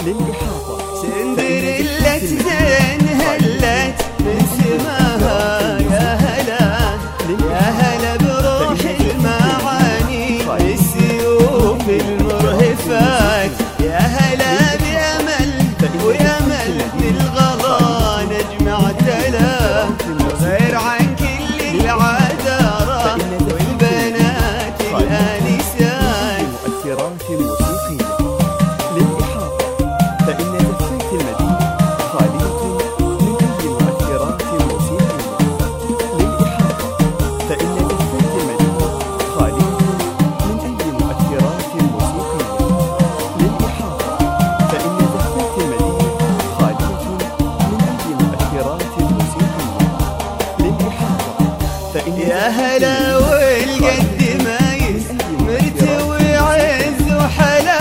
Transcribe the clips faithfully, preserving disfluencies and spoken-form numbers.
للإحاطة. سندريلا زين هلت من سماها يا هلا يا هلا بروح المعاني بالسيوف المرهفات، يا هلا بأمل ويمل بالغلا نجمع تلا غير عن كل العذارى والبنات الآنسات. المؤثرات الموسيقية للإحاطة، فإن دفات المدينة خالية من أي مؤثرات موسيقية. للإحاطة، فإن دفات المدينة خالية من أي مؤثرات موسيقية. للإحاطة، فإن دفات المدينة خالية من أي مؤثرات موسيقية. للإحاطة، فإن يا هلا والقد مايز مرتوي عز وحلا،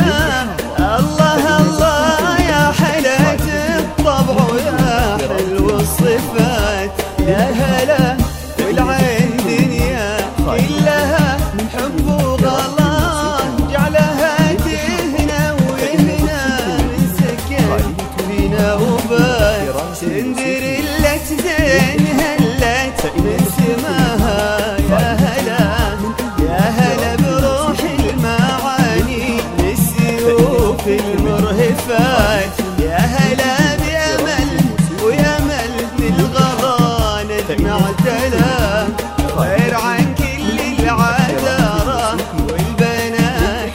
الله الله يا حلاوة الطبع ويا حلو الصفات، يا هلا والعين دنيا كلها حب وغلا جعلها تهنا ويهنا من سكن فينا وبات. سندريلا زين هلت من سماها يا هلا يا هلا بروح المعاني بالسيوف المرهفات، يا هلا بأمل ويمل بالغلا نجمع تلا غير عن كل العذارى والبنات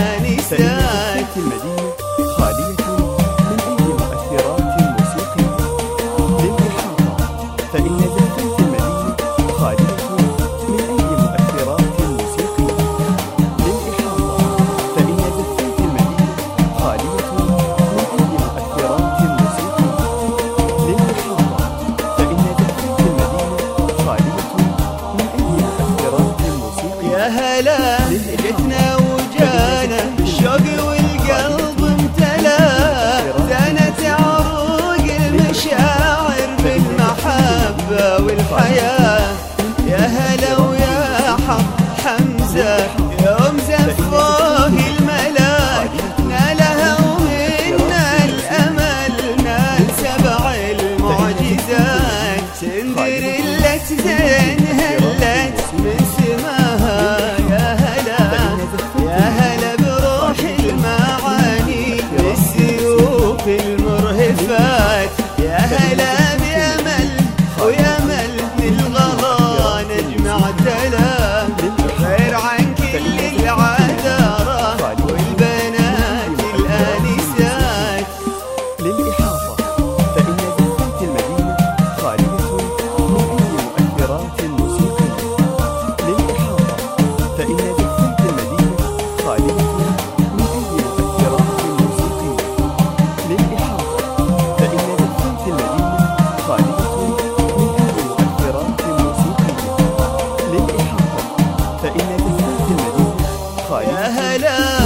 الآنسات. المدينة خالية من أي مؤثرات موسيقية. للإحاطة، فإن دفات المدينة خالية من أي مؤثرات موسيقية. للإحاطة، فإن دفات المدينة خالية من أي مؤثرات موسيقية. للإحاطة، فإن دفات المدينة خالية من أي مؤثرات موسيقية. يا هلا جتنا وجانا الشوق والقلب امتلا، زانت عروق المشاعر بالمحبة والحياة، يا هلا ويا حق حمزة يوم زفوه الملاك نالها ومنا الأمل نال سبع المعجزات. سندريلا زين هلت من سماها يا هلا يا هلا بروح المعاني بالسيوف المرهفات، يا هلا بأمل ويمل بالغلا نجمع تلا غير عن كل العذارى والبنات الآنسات. للإحاطة، فإن دفات المدينة خالية من أي مؤثرات موسيقية. للإحاطة، فإن دفات المدينة خالية من أي مؤثرات موسيقية. للإحاطة، فإن دفات المدينة خالية من أي مؤثرات موسيقية. للإحاطة، فإن دفات المدينة خالية يا هلا